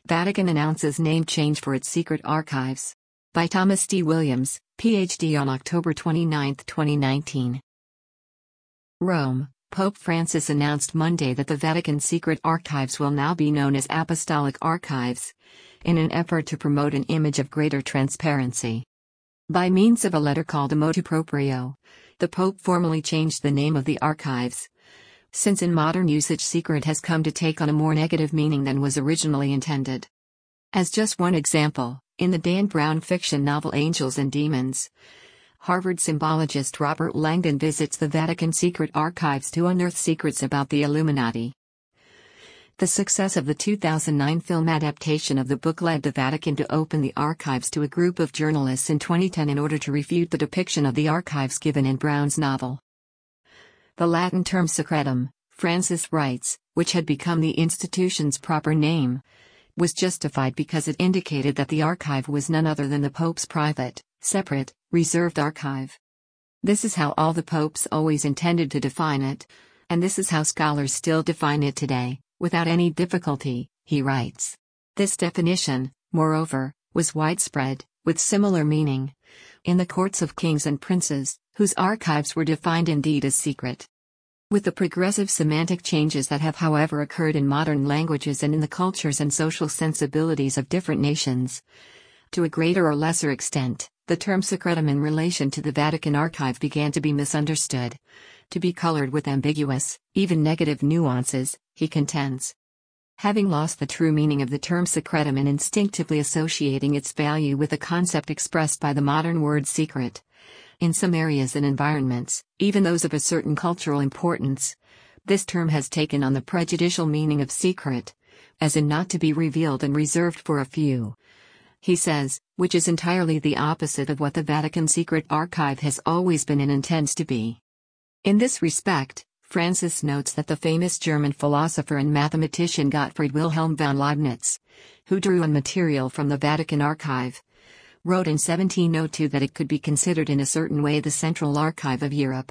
Vatican announces name change for its secret archives. By Thomas D. Williams, Ph.D. on October 29, 2019. Rome, Pope Francis announced Monday that the Vatican secret archives will now be known as Apostolic Archives, in an effort to promote an image of greater transparency. By means of a letter called a motu proprio, the Pope formally changed the name of the archives, since in modern usage secret has come to take on a more negative meaning than was originally intended. As just one example, in the Dan Brown fiction novel Angels and Demons, Harvard symbologist Robert Langdon visits the Vatican secret archives to unearth secrets about the Illuminati. The success of the 2009 film adaptation of the book led the Vatican to open the archives to a group of journalists in 2010 in order to refute the depiction of the archives given in Brown's novel. The Latin term secretum, Francis writes, which had become the institution's proper name, was justified because it indicated that the archive was none other than the Pope's private, separate, reserved archive. This is how all the popes always intended to define it, and this is how scholars still define it today, without any difficulty, he writes. This definition, moreover, was widespread, with similar meaning, in the courts of kings and princes, whose archives were defined indeed as secret. With the progressive semantic changes that have however occurred in modern languages and in the cultures and social sensibilities of different nations, to a greater or lesser extent, the term secretum in relation to the Vatican archive began to be misunderstood, to be colored with ambiguous, even negative nuances, he contends. Having lost the true meaning of the term secretum and instinctively associating its value with the concept expressed by the modern word secret, in some areas and environments, even those of a certain cultural importance, this term has taken on the prejudicial meaning of secret, as in not to be revealed and reserved for a few. He says, which is entirely the opposite of what the Vatican secret archive has always been and intends to be. In this respect, Francis notes that the famous German philosopher and mathematician Gottfried Wilhelm von Leibniz, who drew on material from the Vatican archive, wrote in 1702 that it could be considered in a certain way the central archive of Europe.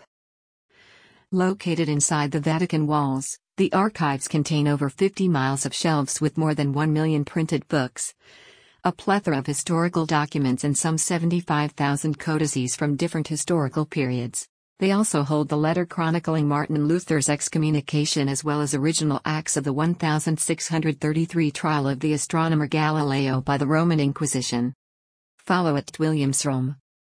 Located inside the Vatican walls, the archives contain over 50 miles of shelves with more than 1 million printed books, a plethora of historical documents and some 75,000 codices from different historical periods. They also hold the letter chronicling Martin Luther's excommunication as well as original acts of the 1633 trial of the astronomer Galileo by the Roman Inquisition. Follow @WilliamsRome.